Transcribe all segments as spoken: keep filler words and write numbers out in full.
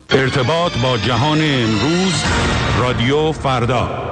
ارتباط با جهان امروز، رادیو فردا.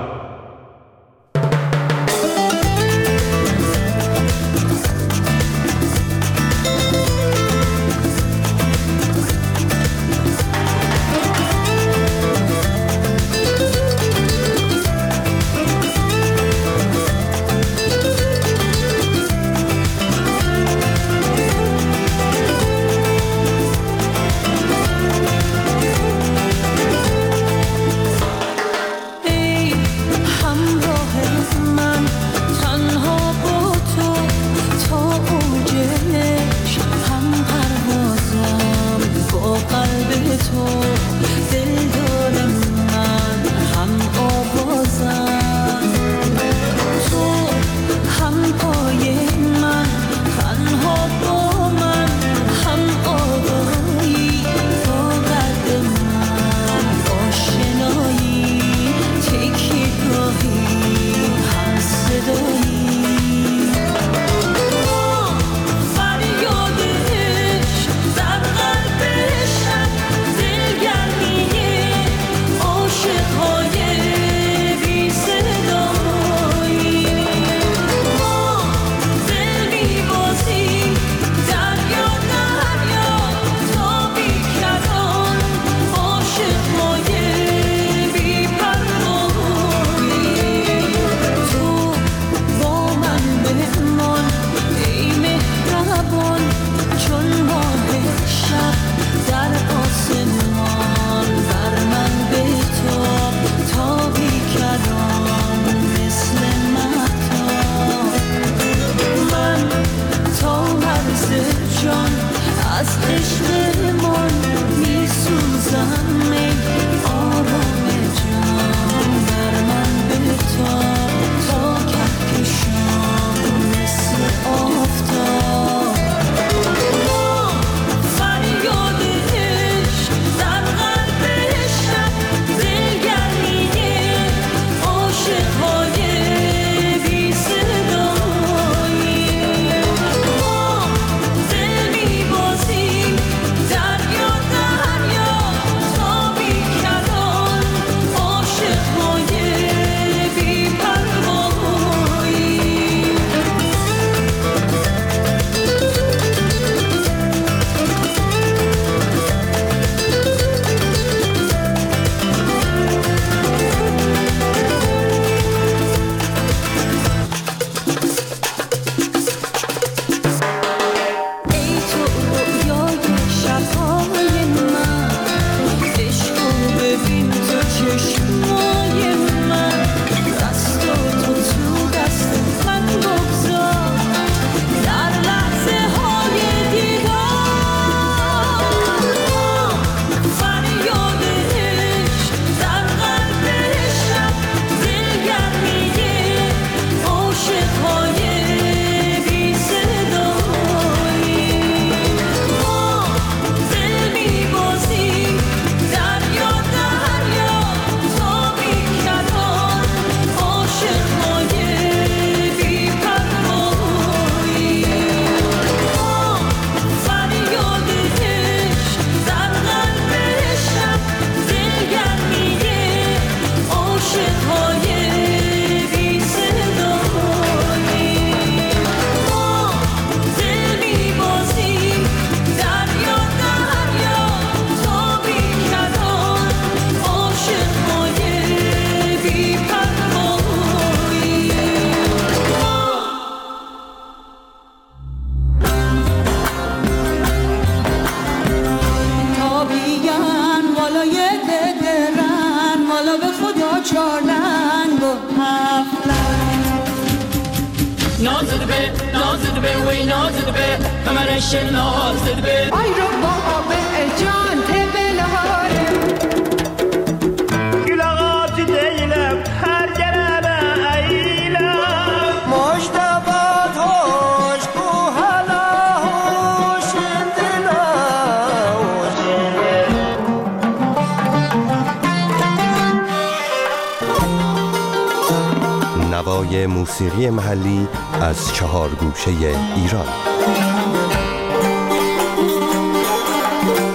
نوای موسیقی محلی از چهار گوشه ایران.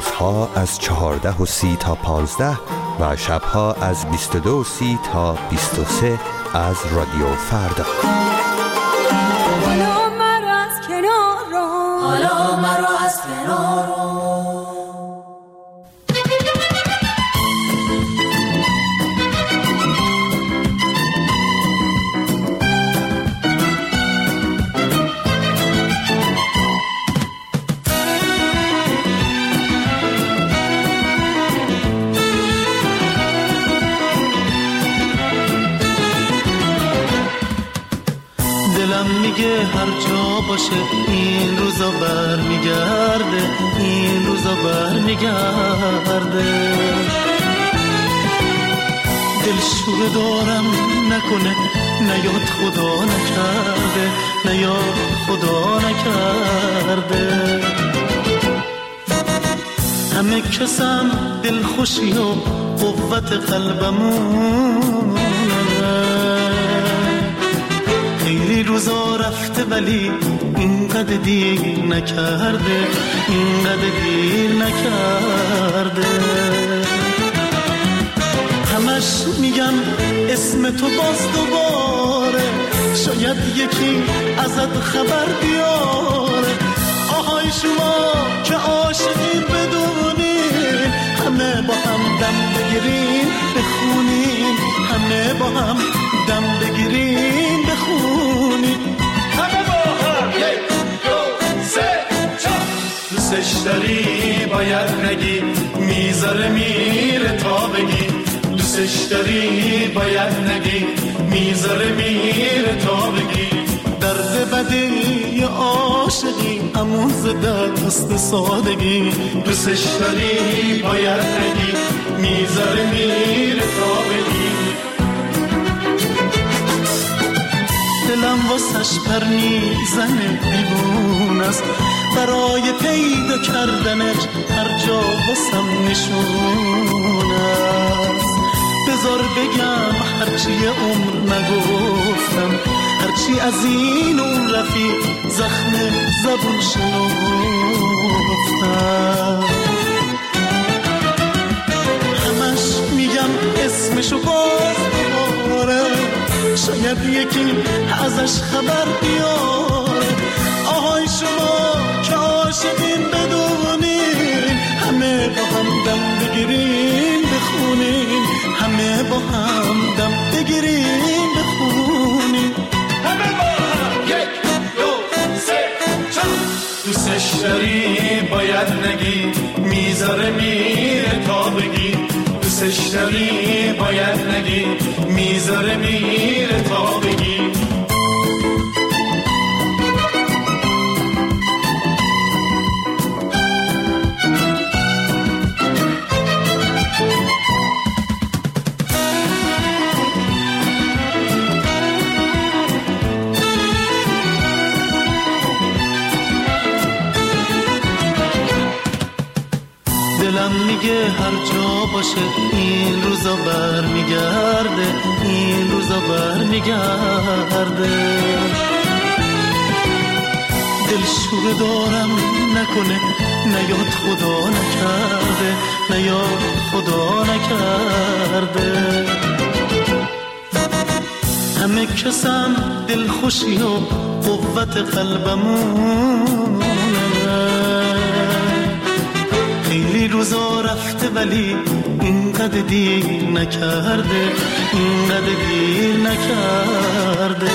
روزها از چهارده و سی تا پانزده و شبها از بیست و دو و سی تا بیست و سه از رادیو فردا. حالا مرا از کنار رو، حالا مرا از کنار رو. میگه هر جا باشه این روزا بر میگرده، این روزا بر میگرده. دلشوره دارم نکنه نیاد خدا نکرده، نیاد خدا نکرده. همه کسم دلخوشی و قوت قلبمونه، خیلی روزا رفته ولی اینقدر دیر نکرده، اینقدر دیر نکرده. همش میگم اسم تو باز دوباره، شاید یکی ازت خبر بیاره. آهای شما که عاشقین بدونین، همه با هم دم بگیرین بخونین، همه با هم دم بگیرین بخونین. همه با هم یک دو سه چهار. دوستش داری باید نگی، میذاره میره تا بگی. دوستش داری باید نگی، میذاره میره تا بگی. درد بدی عاشقی همون زده دست سادگی. دوستش داری باید نگی، میذاره میره تا بگی. دلم واسش پر میزنه دیوون است، برای پیدا کردنش هر جا واسم نشون است. بذار بگم هرچی عمر نگفتم، هرچی از این اون رفیق زخم زبون شنفتم. همش میگم اسمشو باز دوباره، شاید یکی ازش خبر بیاره. آهای شما که عاشقین بدونین، همه با هم دم بگیرین بخونین، همه با هم دم بگیرین بخونین. همه با هم یک دو سه چهار. دوستش داری باید نگی، میذاره میره تا بگی. دوستش داری باید نگی، میذاره میره تا بگی. دلم میگه هر جا باشه این روزا بر میگرده، این روزا بر میگرده. دلشوره دارم نکنه نیاد خدا نکرده، نیاد خدا نکرده. همه کسم دلخوشی و قوت قلبمونه، خیلی روزا رفته ولی اینقدر دیر نکرده، اینقدر دیر نکرده.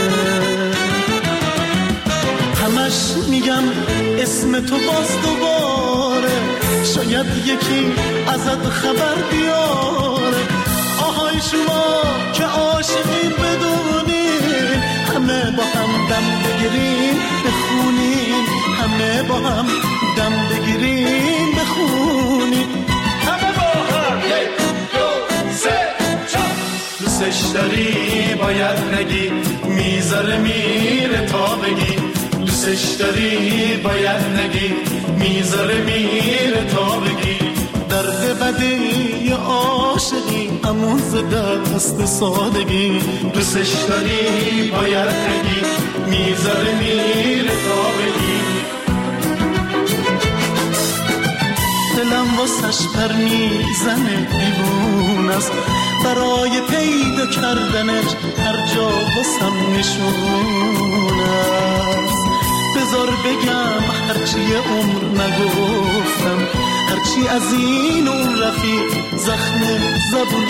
همش میگم اسم تو باز دوباره، شاید یکی ازت خبر بیاره. آهای شما که عاشقین بدونین، همه با هم دم بگیرین بخونین، همه با هم دم بگیرین بخونین. همه با هم یک دو سه چهار. دوستش داری باید نگی، میذاره میره تا بگی. دوستش داری باید نگی، میذاره میره تا بگی. درد بدی عاشقی همون زده دست سادگی. دوستش داری باید نگی، میذاره میره تا بگی. دلم واسش پر میزنه دیوون است، برای پیدا کردنش هر جا واسم نشون است. بذار بگم هرچی عمر نگفتم، هرچی از این اون رفیق زخم زبون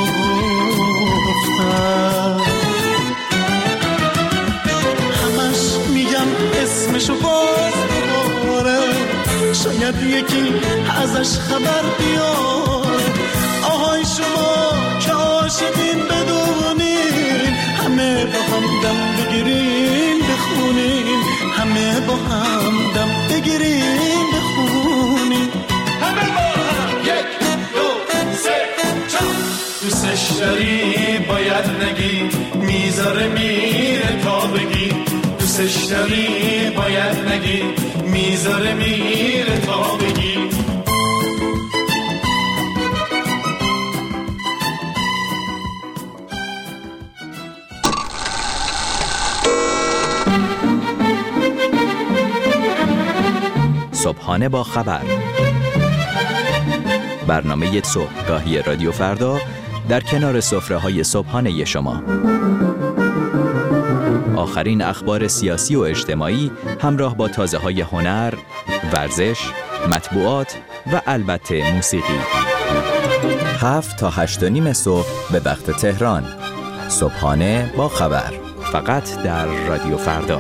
شنفتم. همش میگم اسمشو باز دوباره، شاید یکی ازش خبر بیاره. آهای شما که عاشقین بدونین، همه با هم دم بگیرین بخونین، همه با هم دم بگیرین بخونین، همه با هم یک دو سه چهار. دوستش داری باید نگی، میذاره میره تا بگی. دوستش داری باید نگی، میذاره میره تا بگی. صبحانه با خبر، برنامه صبحگاهی رادیو فردا در کنار سفره‌های صبحانه شما. آخرین اخبار سیاسی و اجتماعی همراه با تازه‌های هنر، ورزش، مطبوعات و البته موسیقی. هفت تا هشت و نیم صبح به وقت تهران. صبحانه با خبر، فقط در رادیو فردا.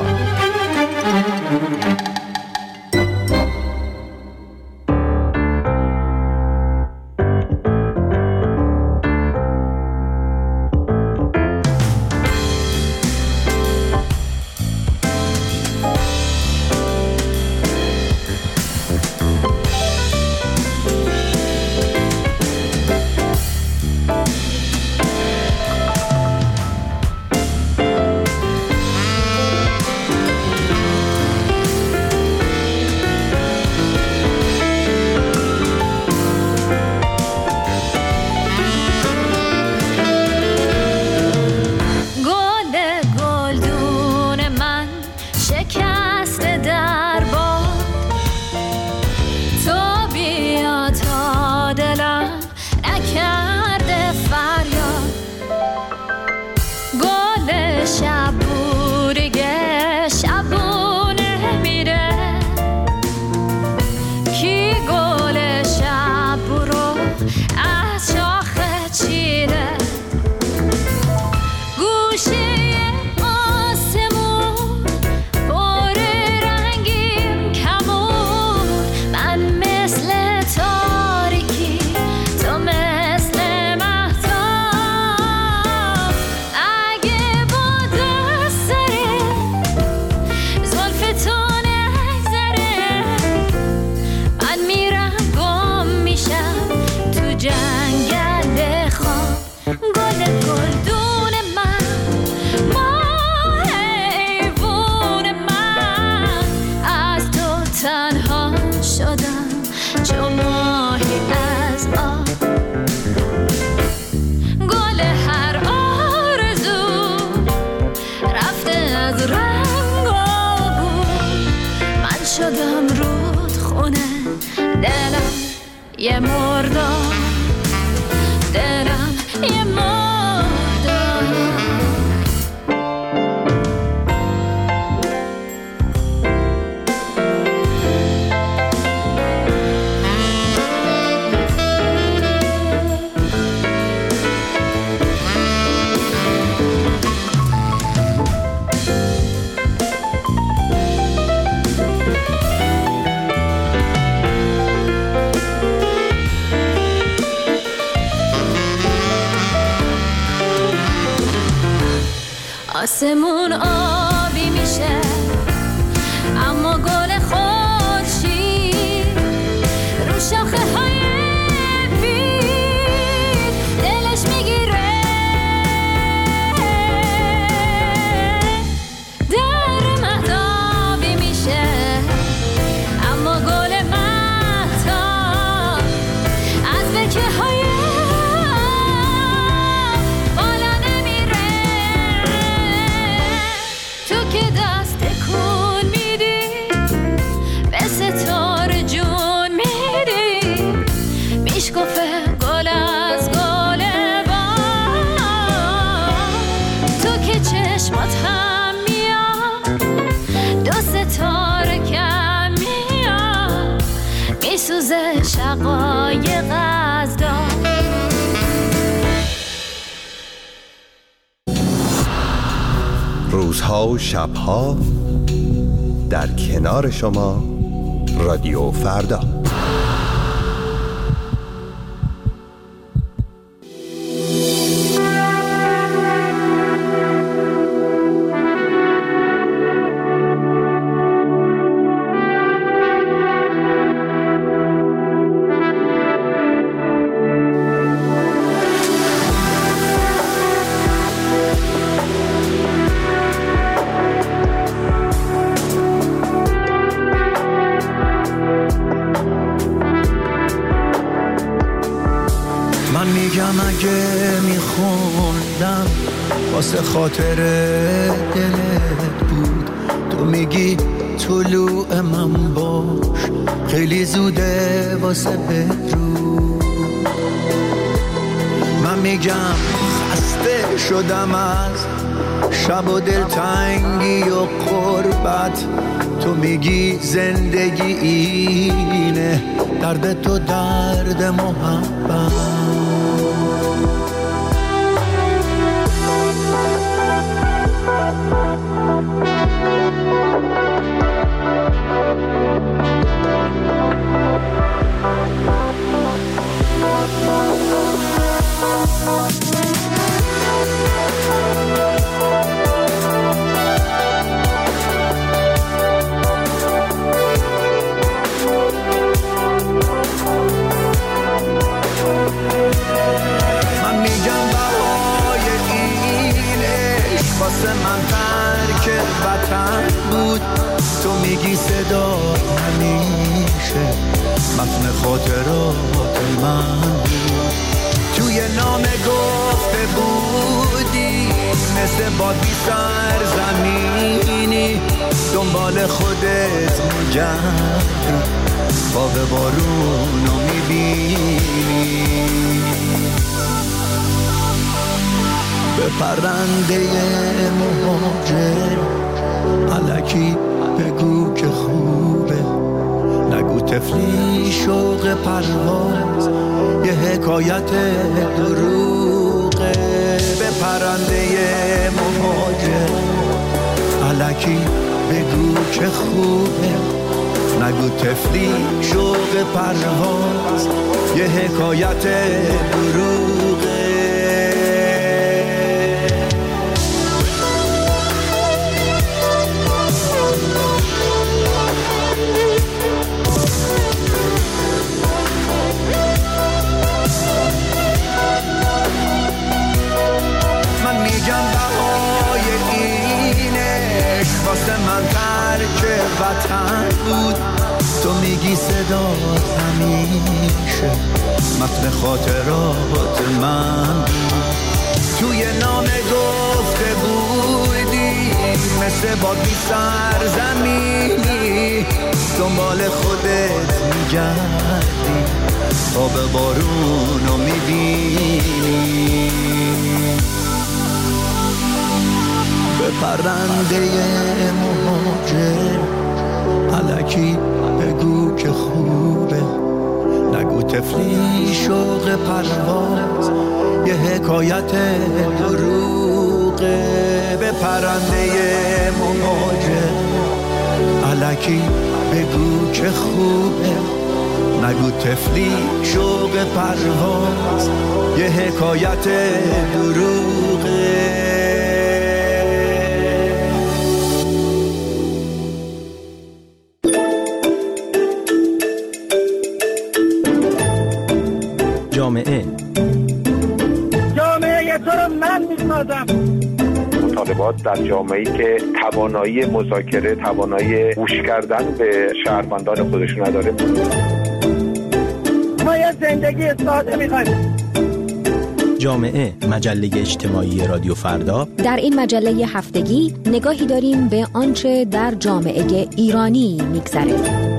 یه مردم دلم یه مردم. آسمون آبی میشه اما گل خورشید رو شاخه های بید دلش میگیره. در مهتابی میشه اما گل مهتاب از برکه های بالا نمیره. دقایق از دار. روزها و شبها در کنار شما رادیو فردا. اگه میخوندم واسه خاطر دلت بود، تو میگی طلوع من باش خیلی زوده واسه بدرود. من میگم خسته شدم از شب و دلتنگی و قربت، تو میگی زندگی اینه درد تو درد محبت. من میگم بهای اینش واسه من ترک وطن بود، تو میگی صدا همیشه متن خاطرات من بود. توی نامه گفته بودی مثل باد بی سرزمینی، دنبال خودت میگردی باغ بارونو میبینی. به پرنده مهاجر الکی بگو که خوبه، نگو تفلی شوق پرواز یه حکایت دروغه. به پرنده مهاجر الکی بگو که خوبه، نگو تفلی شوق پرواز یه حکایت دروغه. من میگم بهای اینش واسه من ترک وطن بود، تو میگی صدا همیشه متن خاطرات من بود. توی نامه گفته بودی مثل باد بی سرزمینی، دنبال خودت میگردی تا به بارونو میبینی. به پرنده مهاجر الکی بگو که خوبه، نگو تفلی شوق پرواز یه حکایت دروغه. به پرنده مهاجر الکی بگو که خوبه، نگو تفلی شوق پرواز یه حکایت دروغه. جامعه جامعه تو رو من میسازم. مطالبات در جامعه‌ای که توانایی مذاکره، توانایی گوش کردن به شهروندان خودش نداره. ما یه زندگی ساده میخوایم. جامعه، مجله اجتماعی رادیو فردا. در این مجله هفتگی نگاهی داریم به آنچه در جامعه ایرانی میگذره.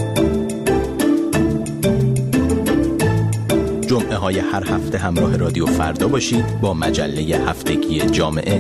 جمعه های هر هفته همراه رادیو فردا باشید با مجله هفتگی جامعه.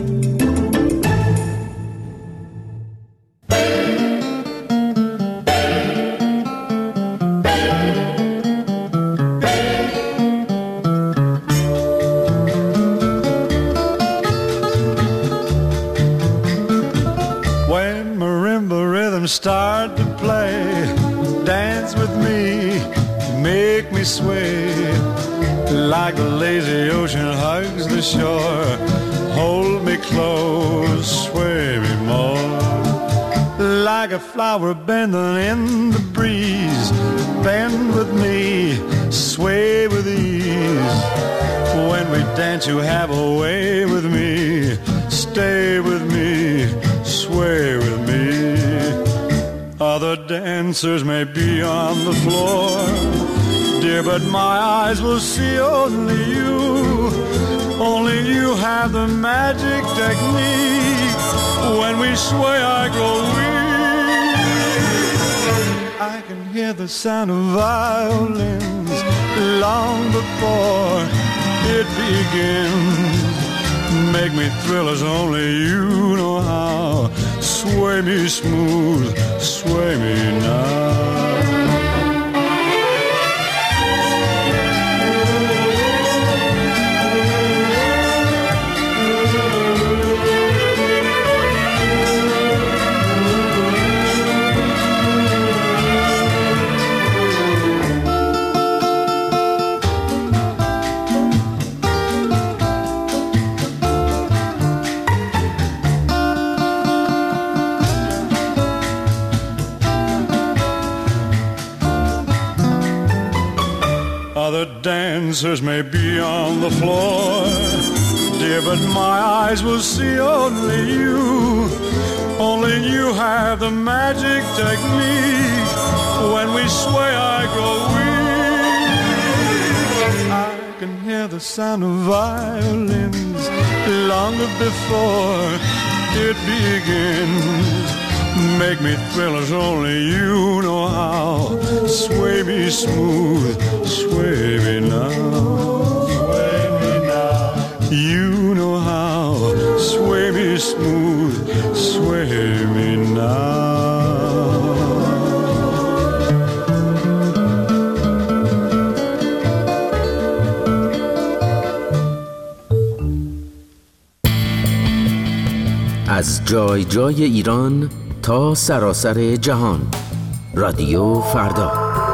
like the lazy ocean hugs the shore. Hold me close, sway me more. Like a flower bending in the breeze, bend with me, sway with ease. When we dance you have a way with me, stay with me, sway with me. Other dancers may be on the floor, dear, but my eyes will see only you. Only you have the magic technique. When we sway I grow weak. I can hear the sound of violins long before it begins. Make me thrill as only you know how. Sway me smooth, sway me now. Other dancers may be on the floor, dear, but my eyes will see only you. Only you have the magic technique. When we sway I grow weak. I can hear the sound of violins long before it begins. Make me thrill as only you know how. Sway me smooth, sway me now. Sway me now. You know how. Sway me smooth, sway me now. از جای جای ایران تا سراسر جهان. رادیو فردا.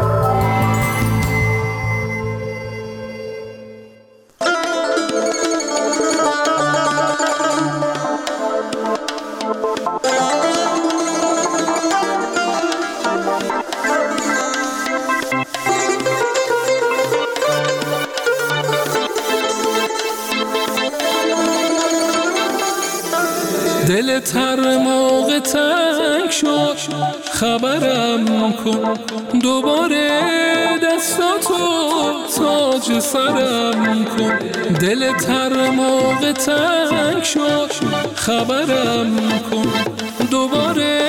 دل تر موقع تنگ شد خبرم کن، دوباره دستاتو تاج سرم کن. دل تر موقع تنگ شد خبرم کن، دوباره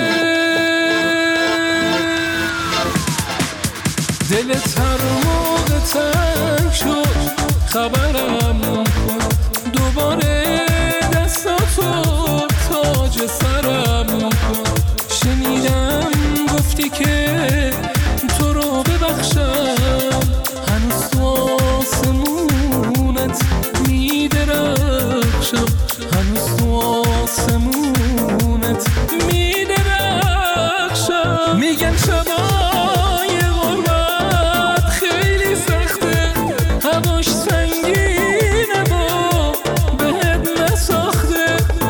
دل تر موقع تنگ شد خبرم کن، دوباره دستاتو تاج سرم کن. شنیدم گفتی که تو رو ببخشم، هنوز تو آسمونت میدرخشم، هنوز تو آسمونت میدرخشم. میگن شبای غربت خیلی سخته، هواش سنگینه و بهت نساخته.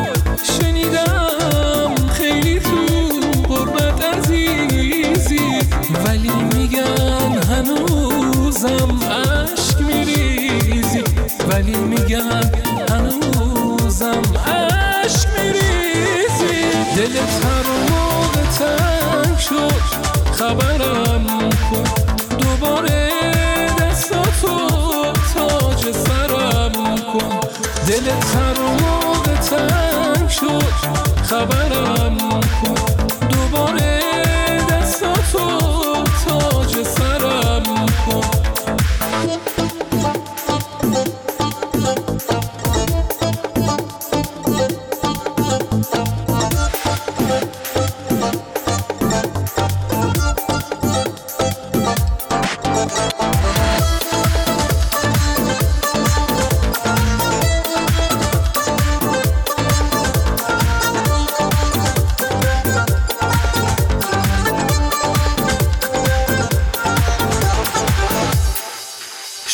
شنیدم خیلی تو غربت عزیزی، ولی میگن هنوزم عشق میریزی، ولی میگن هنوزم عشق میریزی. دلت هر موقع تنگ شد خبرم کن، دوباره دستاتو تاج سرم کن. دلت هر موقع تنگ شد خبرم کن، دوباره دستاتو تاج سرم کن.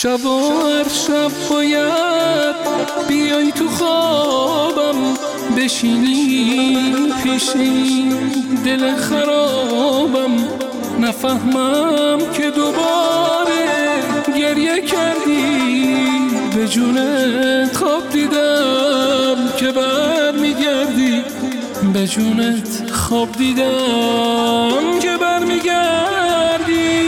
شب و هر شب باید بیای تو خوابم، بشینی پیشی دل خرابم، نفهمم که دوباره گریه کردی، به جونت خواب دیدم که بر میگردی، به جونت خواب دیدم که بر میگردی.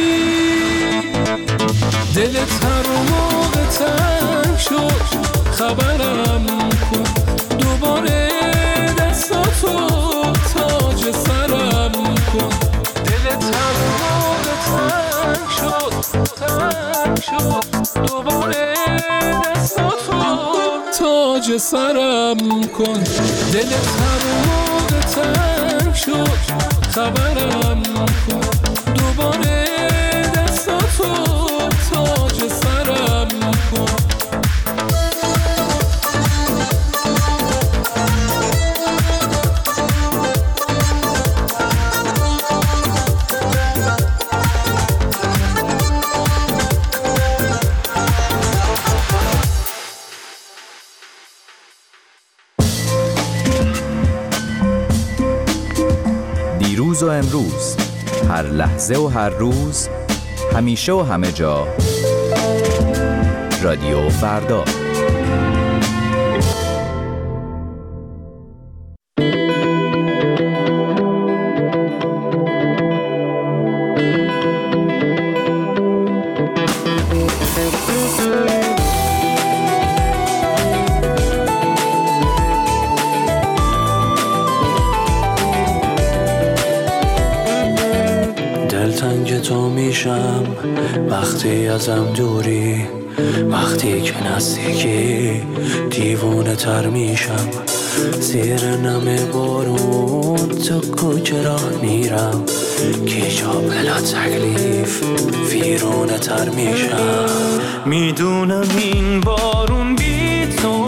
دلت هر موقع تنگ شد خبرم کن، دوباره دستاتو تاج سرم کن. دلت هر موقع تنگ شد تنگ شد، دوباره دستاتو تاج سرم کن. دلت هر موقع تنگ شد خبرم کن، دوباره دستاتو تاج سرم کن. دیروز و امروز، هر لحظه و هر روز، همیشه و همه جا، رادیو فردا. دلتنگ تو میشم وقتی ازم دوری، وقتی که نزدیکی دیوونه تر میشم. زیر نم بارون تو کوچه راه میرم، که جا بلا تکلیف ویرونه تر میشم. میدونم این بارون بی تو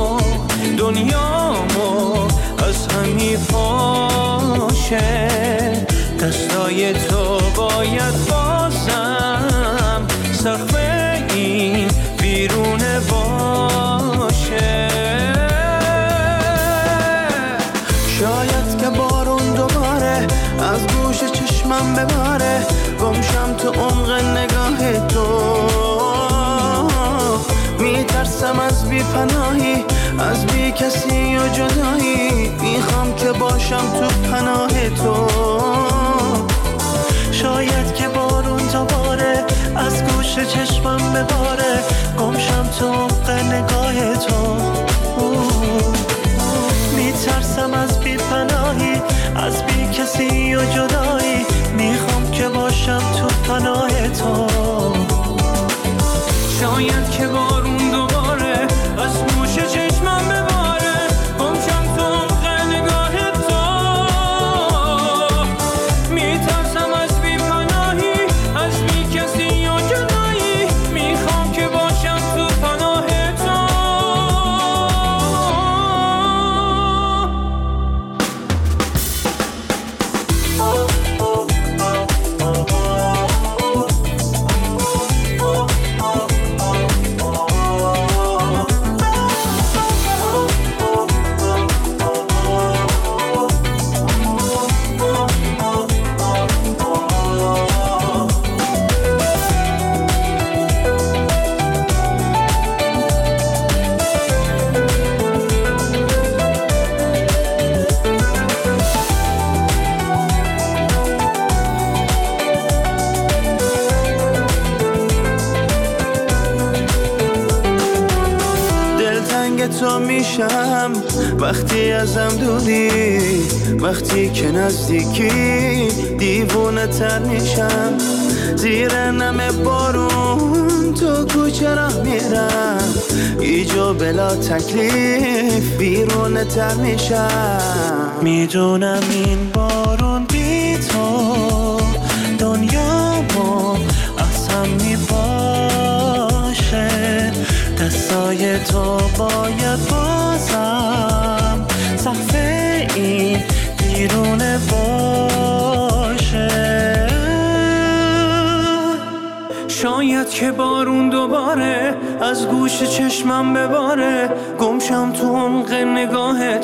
دنیامو از هم میپاشه، دستای تو باید بازم سقف این بیرونه باشه. شاید که بارون دوباره از گوش چشمم بباره، گمشم تو عمق نگاه تو. میترسم از بی پناهی، از بی کسی و جدایی، میخوام که باشم تو پناه تو. شاید که بارون دوباره از گوش چشمم بباره، گمشم تو عمق نگاه تو. میترسم از بی پناهی، از بی کسی و جدایی، میخوام که باشم تو پناه تو. شاید که بارون دوباره از گوش چشمم بباره، گمشم تو عمق نگاه تو. میترسم از بی پناهی، از بی کسی و جدایی، میخوام که باشم تو پناه تو. تو میشم وقتی ازم دوری، وقتی که نزدیکی دیوونه تر میشم. زیر نم بارون تو کوچه راه میرم، ایجا بلا تکلیف بیرونه تر میشم. میدونم این بارون بی تو دنیامو از هم میپاشه، دستای تو باید بازم سقف این بیرونه باشه. شاید شاید که بارون دوباره از گوش چشمم بباره، گمشم تو عمق نگاه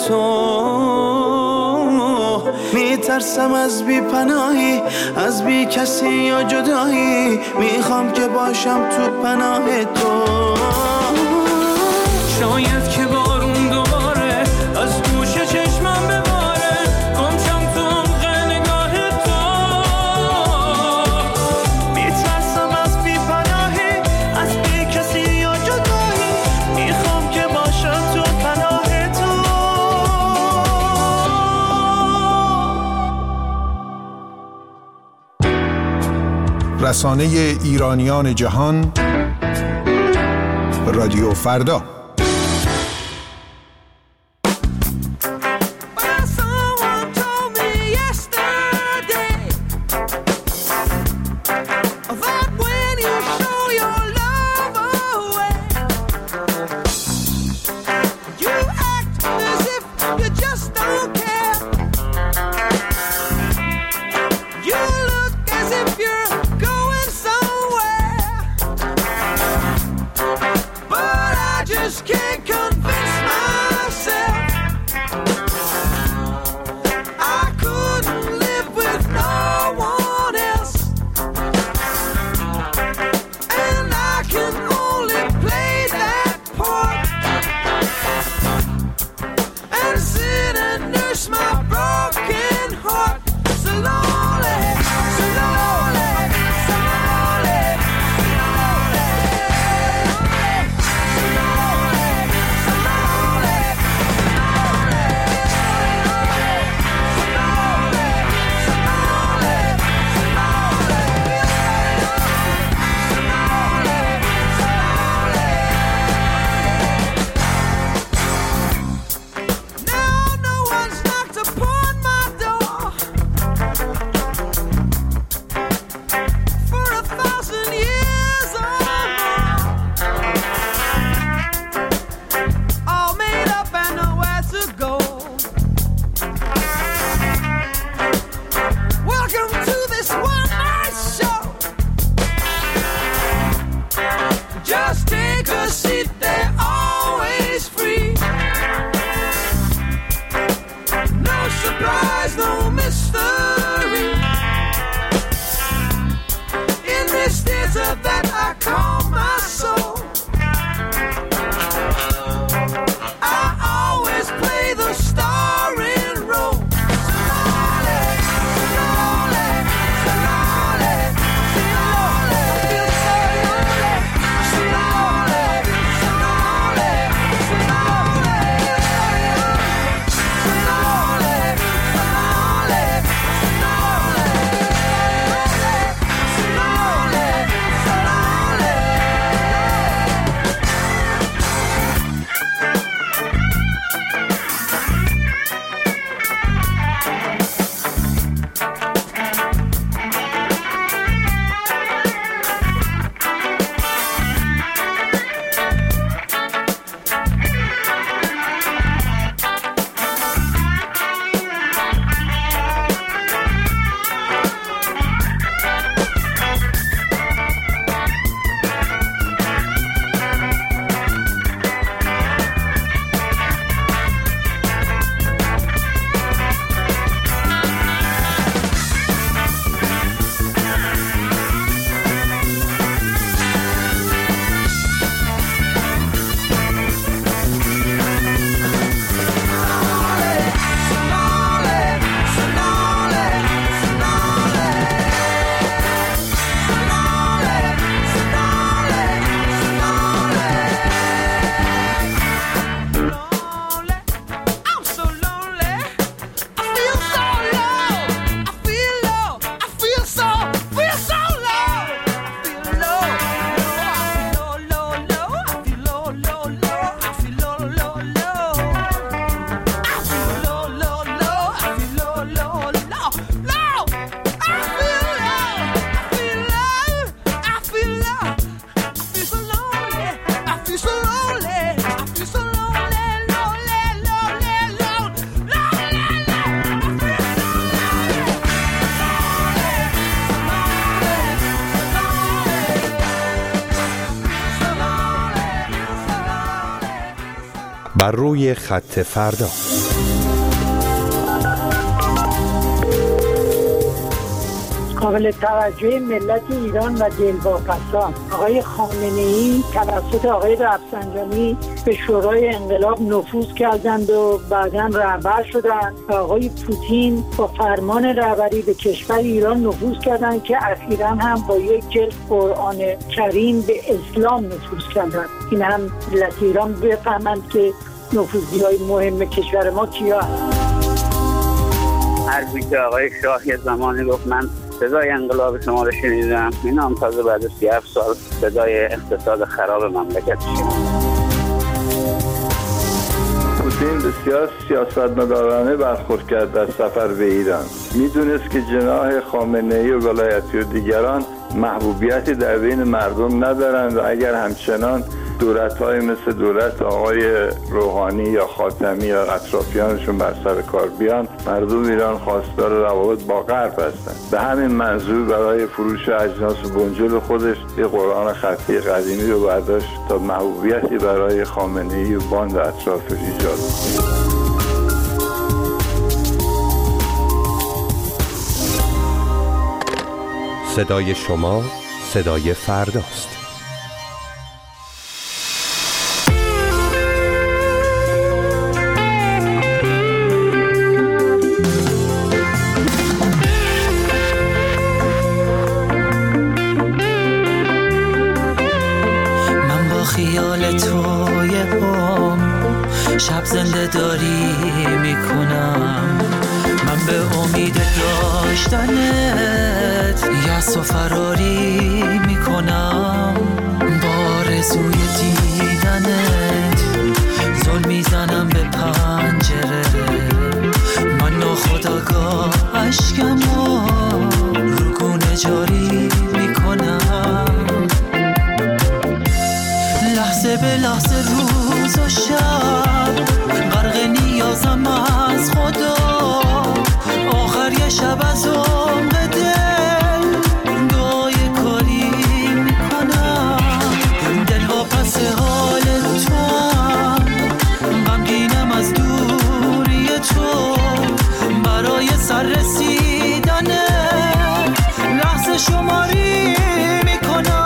تو. میترسم از بی پناهی، از بی کسی یا جدایی، میخوام که باشم تو پناه تو. شاید که بارون دوباره از گوش چشمم بباره، گمشم تو عمق نگاه تو. میترسم از بی پناهی، از بی کسی یا جدایی، میخوام که باشم تو پناه تو. رسانه ایرانیان جهان، رادیو فردا. بر روی خط فردا. قابل توجه ملت ایران و دلواپسان آقای خامنه‌ای توسط آقای رفسنجانی به شورای انقلاب نفوذ کردند و بعداً رهبر شدند و آقای پوتین با فرمان رهبری به کشور ایران نفوذ کردند که اخیراً هم با یک جلد قرآن کریم به اسلام نفوذ کردند. این هم ملت ایران بفهمند که نفوذی‌های مهم کشور ما کیا هستند. حرفی که آقای شاه یه زمانی گفت من صدای انقلاب شما رو شنیدم، این هم تازه بعد از سی هفت سال صدای اقتصاد خراب مملکت شنیدم. پوتین بسیار سیاستمدارانه برخورد کرد در سفر به ایران. میدونست که جناح خامنه‌ای و ولایتی و دیگران محبوبیتی در بین مردم ندارند و اگر همچنان دولت‌های مثل دولت آقای روحانی یا خاتمی یا اطرافیانشون بر سر کار بیان، مردم ایران خواستار روابط با غرب هستند. به همین منظور برای فروش اجناس بنجل خودش یه قرآن خطی قدیمی رو برداشت تا محبوبیتی برای خامنه‌ای و باند اطرافش ایجاد کنه. صدای شما صدای فرداست. شب زنده داری میکنم، من به امید داشتنت یأس و فراری میکنم، با آرزوی دیدنت زل میزنم به پنجره، من ناخودآگاه اشکمو رو گونه جاری میکنم، لحظه به لحظه روز و شب غرق نیازم از خدا، آخر یه شب از عمق دل دعای کاری میکنم، دل واپس حال تو هم غمگینم از دوری تو، برای سر رسیدن لحظه شماری میکنم.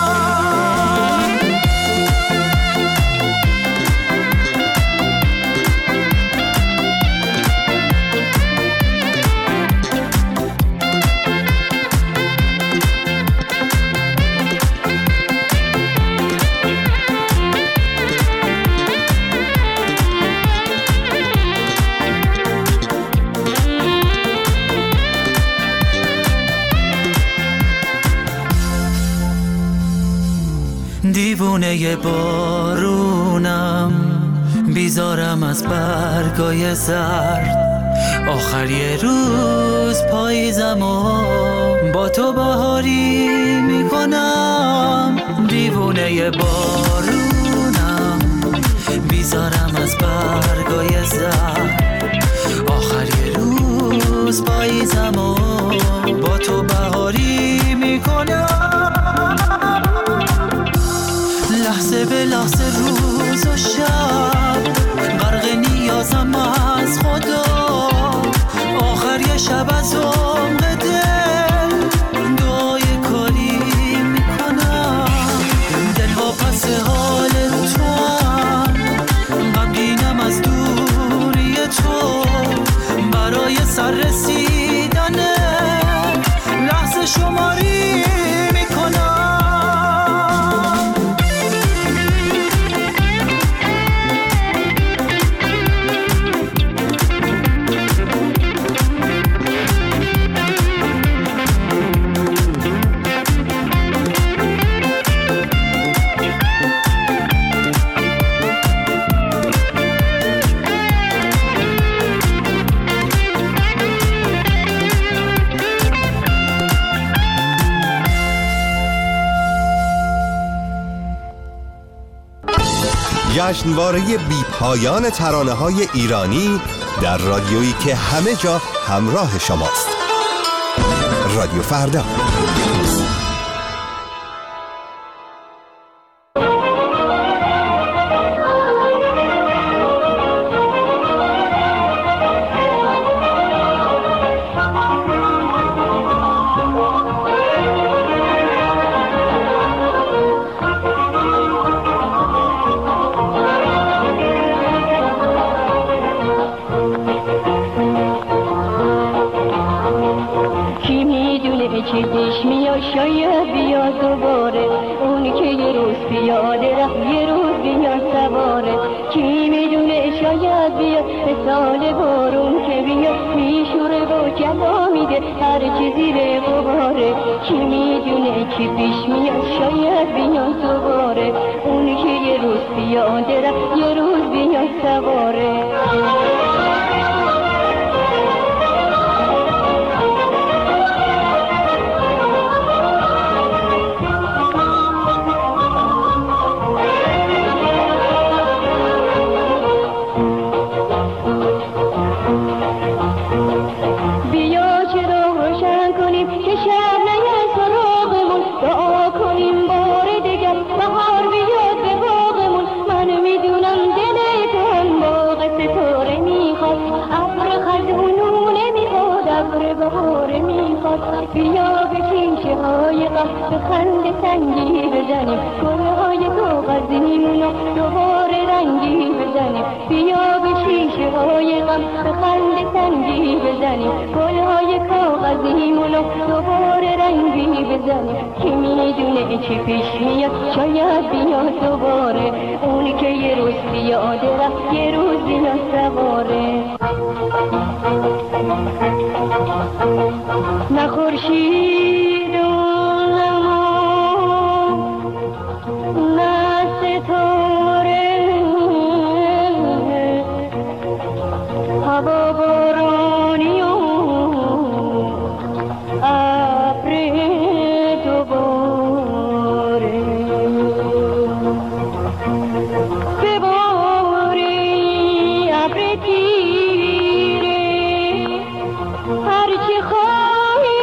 دیوونه بارونم، بیزارم از برگای زرد، آخر یه روز پاییزم و با تو بهاری میکنم، دیوونه بارونم، بیزارم از برگای زرد، آخر یه روز پاییزم و با تو بهاری میکنم، لحظه به لحظه روز و شب غرق نیازم از خدا، آخر یه شب از عمق دل دعای کاری میکنم، دل واپس حال تو هم غمگینم از دوری تو، برای سر رسیدن لحظه شماری میکنم. جشنواره بی پایان ترانه‌های ایرانی در رادیویی که همه جا همراه شماست. رادیو فردا. یه روز بیاد سواره. کی میدونه شاید بیاد مثال بارون که بیاد میشوره و جلا میده هر چی زیر غباره. کی میدونه کی پیش میاد شاید بیاد دوباره. اون که یه روز پیاده رفت یه روز بیاد سواره. بیا به کیشه های غم به خنده سنگی بزنیم. گله های کاغذیمونو دوباره رنگی بزنیم. بیا به شیشه های غم به خنده سنگی بزنیم. گله های کاغذیمونو دوباره رنگی بزنیم. کی میدونه چی پیش میاد شاید بیاد دوباره. اونی که یه روز پیاده رفت یه روز بیاد سواره. نه خورشید و نما نه ستاره هوا بارانی و ابر دوباره بباری ابر تیره هرچی خواهی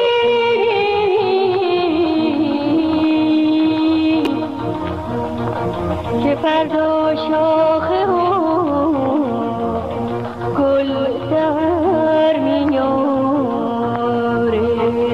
که فردا شاخه و گل در میاره.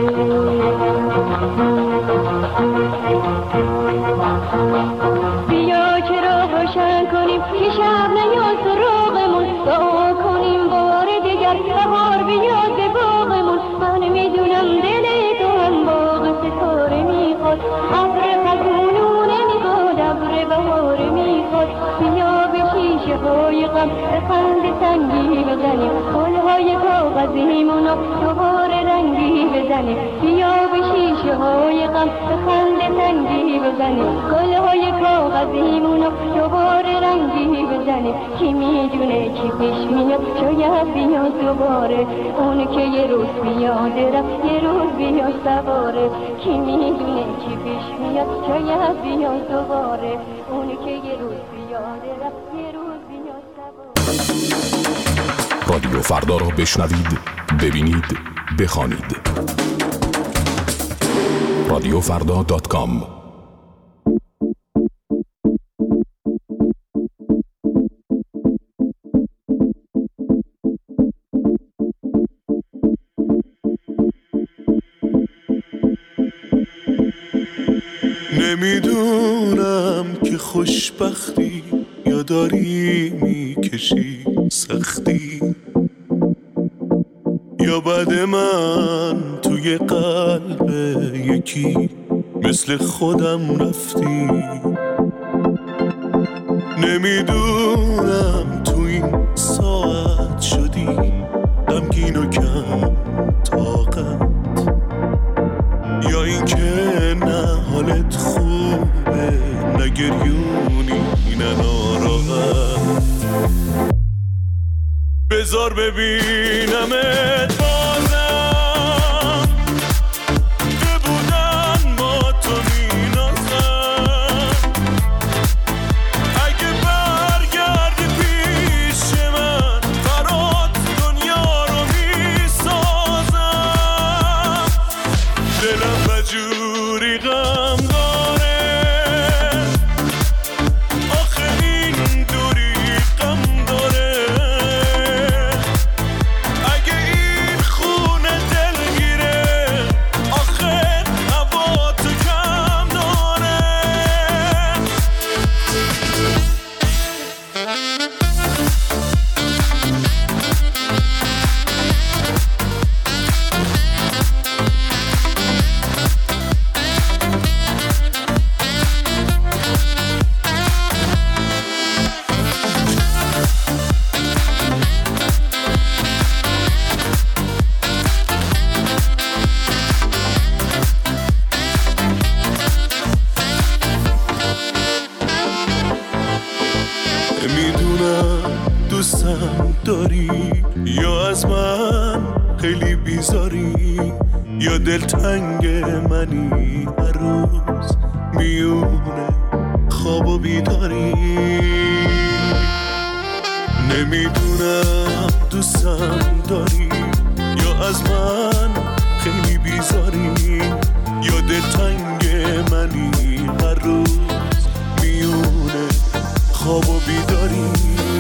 بیا که را روشن کنیم که شب نیاد سراغمون. دعا کنیم بار دیگر بهار بیاد به باغمون. من میدونم دل تو هم باغ ستاره میخواد. ابر خزونو نمیخواد ابر بهار میخواد. بیا به شیشه های غم به خنده سنگی بزنیم. گلهای کاغذیمونو دوباره رنگی بزنیم. بیا به شیشه های غم به خنده سنگی بزنیم. گلهای کاغذیمونو دوباره رنگی بزنیم. کی میدونه چی پیش میاد شاید بیاد دوباره. اون که یه روز بیاده رفت یه روز بیاد سواره. کی میدونه چی پیش میاد شاید بیاد دوباره. اون که یه روز بیاده رفت یه روز بیاد سواره. رادیو فردا را بشنوید، ببینید، بخوانید. رادیو فردا دات کام. نمیدونم که خوشبختی یا داری میکشی سختی یا بعد من توی قلب یکی مثل خودم رفتی. نمیدونم تو این ساعت شدی غمگین و کم طاقت یا این که نه حالت خوبه نه گریونی نه ناراحت. بذار ببینمت بازم که بودن با تو مینازم. اگه برگردی پیش من برات دنیا رو میسازم. دلم بجوری غم داره آخه این دوری غم داره. اگه این دوستم داری یا از من خیلی بیزاری یا دلتنگ منی هر روز میونه خواب و بیداری نمیدونم دوستم داری یا از من خیلی بیزاری یا دلتنگ منی هر روز میونه خواب و بیداری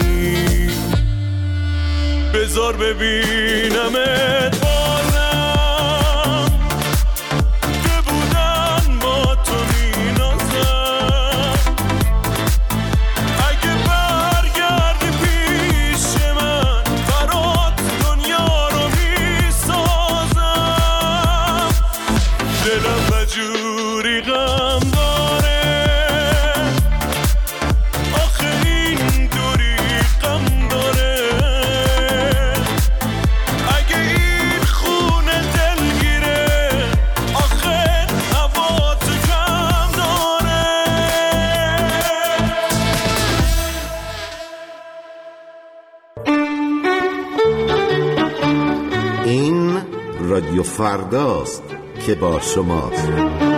بذار ببینمت بازم که بودن با تو مینازم اگه برگردی پیش من برات دنیا رو میسازم دلم بجوری غم داره آخه این دوری غم داره اگه این خونه دلگیره آخه هوا تو کم داره این رادیو فرداست که با شماست.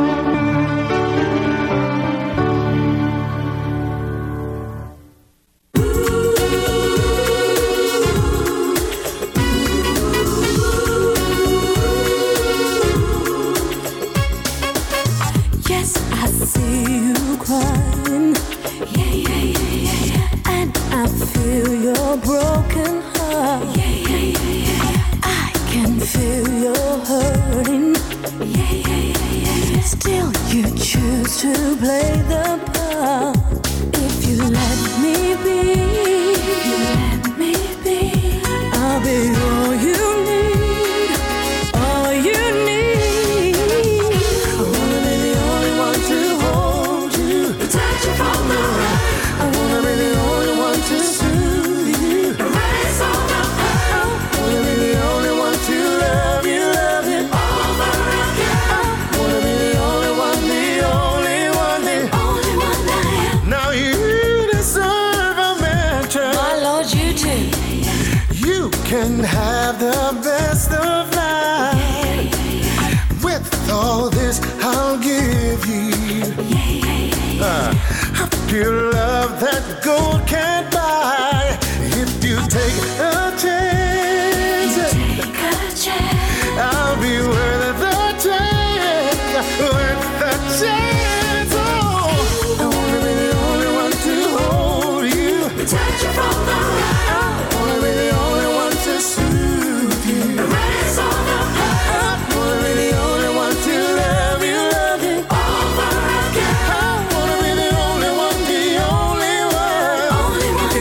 Yes, I see you crying. Yeah, yeah, yeah, yeah, yeah. And I feel your broken heart. Yeah, yeah, yeah, yeah, yeah. I can feel your hurting. Yeah, yeah, yeah, yeah, yeah. Still, you choose to play the part. If you let me be, if you let me be, I'll be all you need, all you need. I wanna be the only one to hold you, touch you from the right. I wanna be the only one to soothe you, erase all the hurt. I wanna be the only one to love you, love you over again. I wanna be the only one, the only one, the only one I am. Now you deserve a mention. My Lord, you do. You can have the best of life. With all this I'll give you uh, a pure love that gold can't buy. If you take a chance, Take a chance. I'll be worth the chance, worth the chance. Oh, I wanna be the only one to hold you, Touch you from the right. I wanna be the only one to soothe you, Erase all the hurt. I wanna be the only one to love you, love you Over again. I wanna be the only one, the only one, Only one I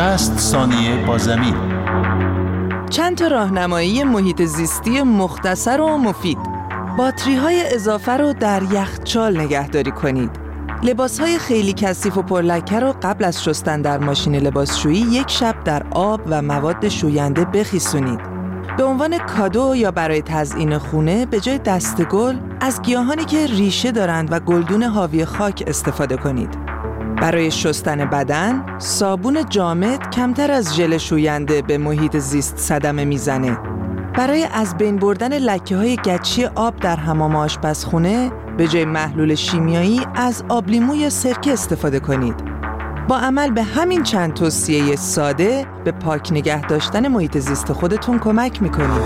شصت ثانیه با زمین. چند تا راهنمایی محیط زیستی مختصر و مفید. باتری های اضافه رو در یخچال نگهداری کنید. لباس های خیلی کثیف و پرلکه رو قبل از شستن در ماشین لباسشویی یک شب در آب و مواد شوینده بخیسونید. به عنوان کادو یا برای تزیین خونه به جای دسته‌گل از گیاهانی که ریشه دارند و گلدون حاوی خاک استفاده کنید. برای شستن بدن، صابون جامد کمتر از ژل شوینده به محیط زیست صدمه میزنه. برای از بین بردن لکه‌های گچی آب در حمام آشپزخونه، به جای محلول شیمیایی از آب لیمو یا سرکه استفاده کنید. با عمل به همین چند توصیه ساده به پاک نگه داشتن محیط زیست خودتون کمک میکنید.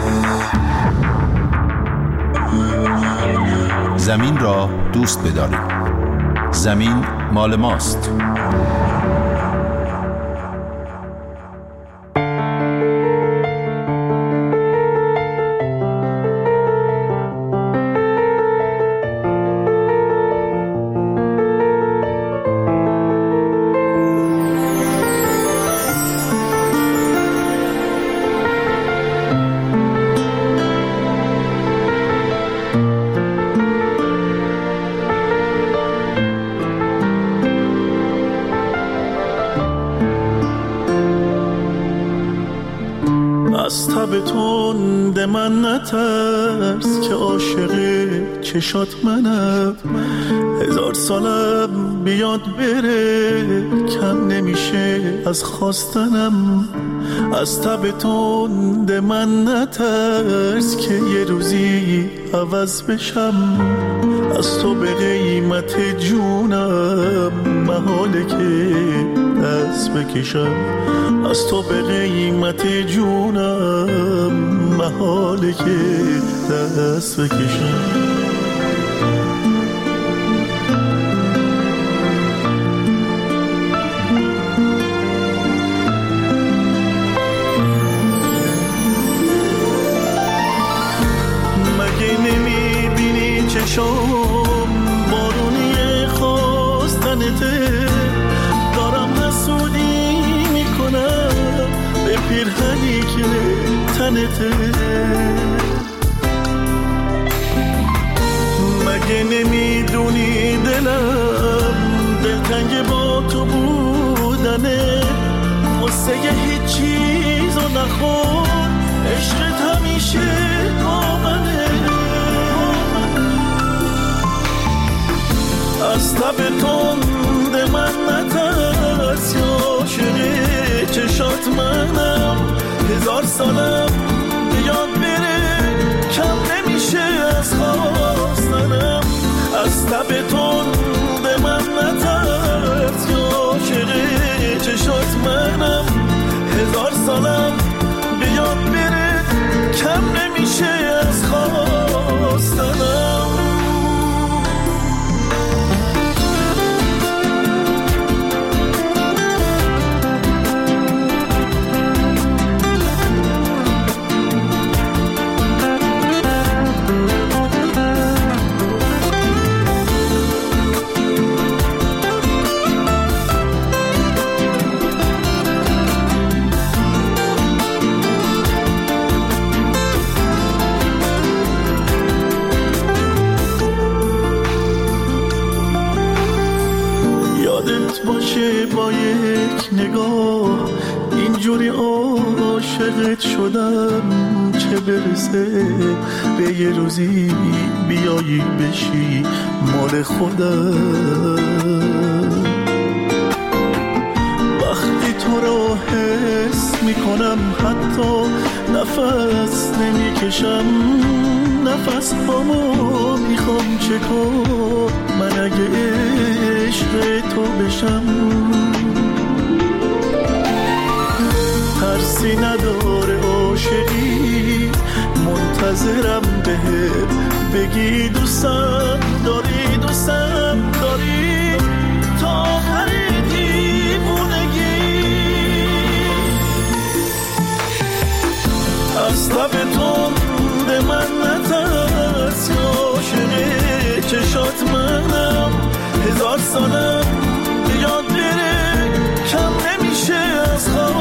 زمین را دوست بدارید. زمین مال ماست. از تب تند من نترس که عاشق چشات منم. هزار سالم بیاد بره کم نمیشه از خواستنم. از تب تند من نترس که یه روزی عوض بشم. از تو به قیمت جونم محاله که دست بکشم. از تو به قیمت جونم محاله که دست بکشم. مگه نمیبینی چشم بارونی خواستنته؟ دارم حسودی میکنم به پیرهنی که تنته. مگه نمیدونی دلم دلتنگ با تو بودنه؟ قصه هیچ چیزو نخور، عشقت همیشه با منه. از تب تند من نترس یا عاشق چشات منم. هزار سالم بیاد بره کم نمیشه از خواستنم. از تب تند من نترس یا عاشق چشات منم. هزار سالم بیاد بره کم نمیشه از خواستنم. باشه با یک نگاه اینجوری عاشقت شدم، چه برسه به یه روزی بیایی بشی مال خودم. وقتی تو رو حس میکنم حتی نفس نمیکشم. نفس هامو میخوام چکار من اگه عشق تو بشم. ترسی نداره عاشقی منتظرم به بگی دوستم داری دوستم داری تا آخر دیوونگی. از لب تند من نترس یا عاشق چشات منم. هزار سالم بیاد بره کم نمیشه از خواب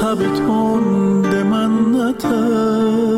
شب تند منته